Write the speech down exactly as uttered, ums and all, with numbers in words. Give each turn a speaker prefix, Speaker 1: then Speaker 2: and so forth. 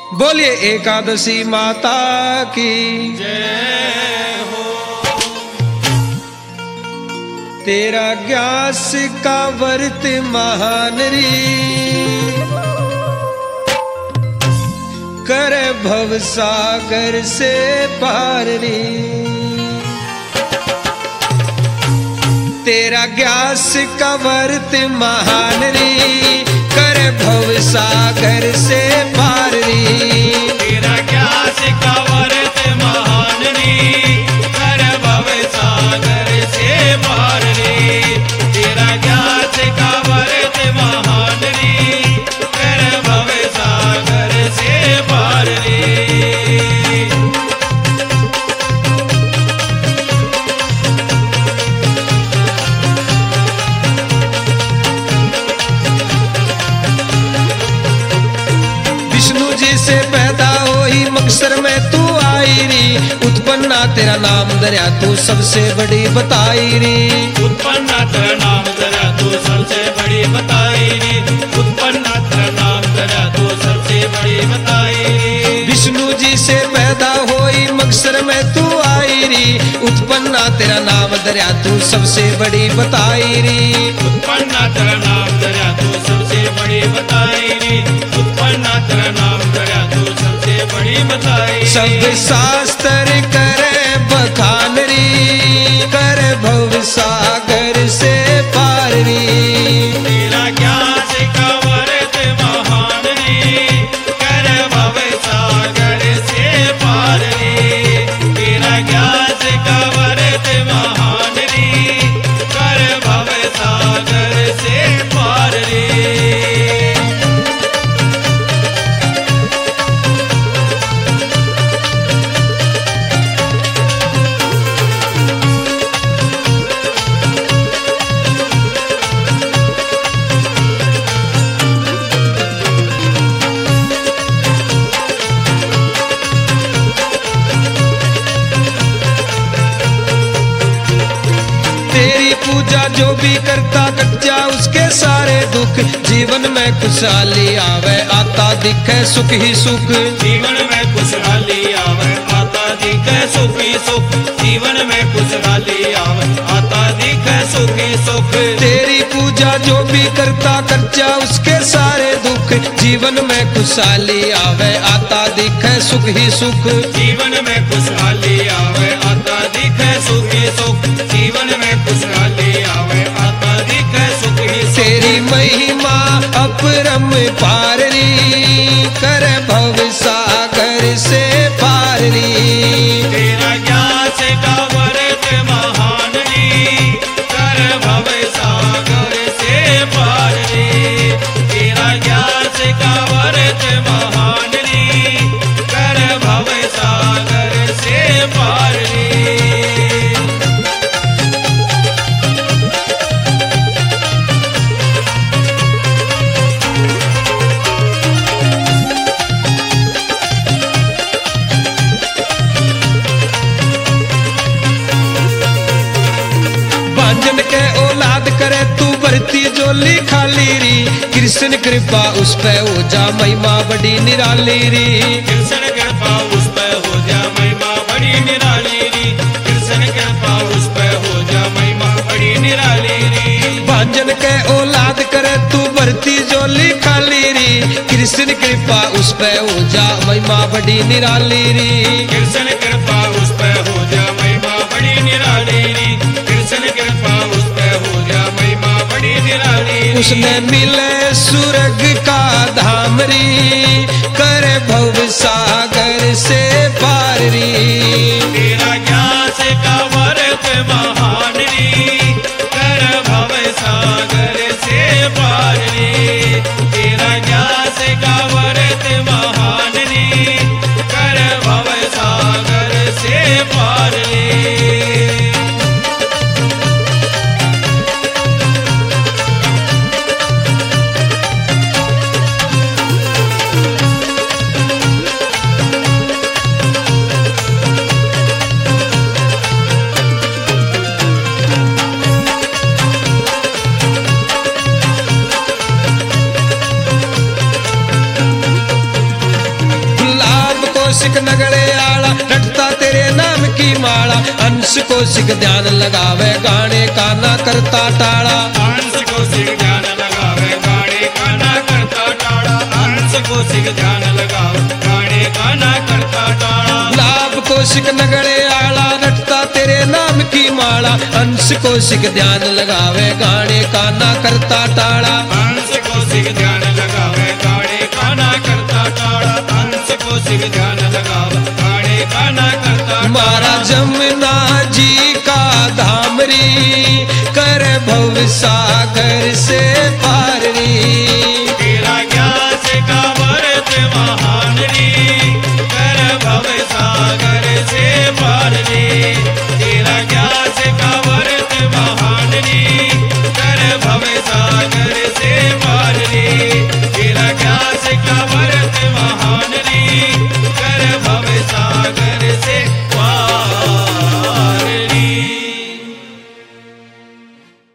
Speaker 1: बोलिए एकादशी माता की
Speaker 2: जय हो।
Speaker 1: तेरा ज्ञास का व्रत महान री कर भव सागर से पार री। तेरा ज्ञास का व्रत महान री कर भव सागर से पार री।
Speaker 2: तेरा ज्ञास का व्रत महान री कर भव सागर से पार री। तेरा ज्ञास का व्रत महान री कर भव सागर से पार री।
Speaker 1: विष्णु जी से पैदा होई मक्सर में तू आई री। उत्पन्ना तेरा नाम दरिया तू सबसे बड़ी बताई री।
Speaker 2: उत्पन्ना तेरा नाम तेरा तू सबसे बड़ी बताई री। उत्पन्ना तेरा नाम तेरा तू सबसे बड़ी बताई री।
Speaker 1: विष्णु जी से पैदा होई मक्सर में तू आई री। उत्पन्ना तेरा नाम दरिया तू सबसे बड़ी बताई री।
Speaker 2: उत्पन्ना तेरा नाम तेरा तू सबसे बड़ी बताई री। उत्पन्ना तेरा नाम तेरा तू सबसे बड़ी बताई री।
Speaker 1: सब शास्त्र करे बखान री कर भव सागर से पार री।
Speaker 2: तेरा ज्ञास का व्रत महान री कर भव सागर से पार री। तेरा ज्ञास का व्रत महान री कर भव सागर से पार री।
Speaker 1: तेरी पूजा जो भी करता कट जा उसके सारे दुख। जीवन में खुशहाली आवे आता दिखे सुख ही सुख।
Speaker 2: जीवन में खुशहाली आवे आता दिखे सुख ही सुख। जीवन में खुशहाली आवे आता दिखे सुख ही सुख।
Speaker 1: तेरी पूजा जो भी करता कट जा उसके सारे दुख। जीवन में खुशहाली आवे आता दिखे सुख ही सुख।
Speaker 2: जीवन में खुशहाली आवे आता दिखे सुख ही सुख। जीवन में खुशहाली आवे आता दिखे सुख ही सुख।
Speaker 1: तेरी महिमा अपरम पार री कर भव सागर से पार री।
Speaker 2: तेरा ज्ञास का व्रत महान री कर भव सागर से पार री। तेरा ज्ञास का व्रत महान री कर भव सागर से पार री।
Speaker 1: भांजन के औलाद करे तू भरती जोली खाली री। कृष्ण कृपा उस पे हो जा महिमा बड़ी निराली री।
Speaker 2: कृष्ण कृपा उस पे हो जा महिमा बड़ी निराली री। कृष्ण कृपा उस पे हो जा महिमा बड़ी निराली री।
Speaker 1: भांजन के औलाद करे तू भरती जोली खाली री। कृष्ण कृपा उस पे हो जा महिमा बड़ी निराली री।
Speaker 2: कृष्ण कृपा उस पे हो जा महिमा बड़ी निराली री। कृष्ण कृपा उस पे हो जा महिमा बड़ी निराली री।
Speaker 1: उसने मिले सुरग का धाम री कर भव सागर से पार री।
Speaker 2: तेरा ज्ञास का व्रत महान री कर भव सागर से पार री। तेरा ज्ञास का व्रत महान री कर भव सागर से पार री।
Speaker 1: कौशिक नगड़े आला रटता तेरे नाम की माला अंश कौशिक ध्यान लगावे गाने का ना करता टाड़ा
Speaker 2: अंश कौशिक ध्यान लगावे गाने का ना करता टाड़ा अंश कौशिक ध्यान लगावे गाने का ना करता टाड़ा
Speaker 1: लाभ कौशिक नगड़े आला रटता तेरे नाम की माला अंश कौशिक ध्यान लगावे गाने का ना करता टाड़ा
Speaker 2: अंश कौशिक ध्यान लगावे गाने का ना करता टाड़ा अंश कौशिक ध्यान लगावे गाने का ना करता
Speaker 1: मारा जमुना जी का धामरी कर भव सागर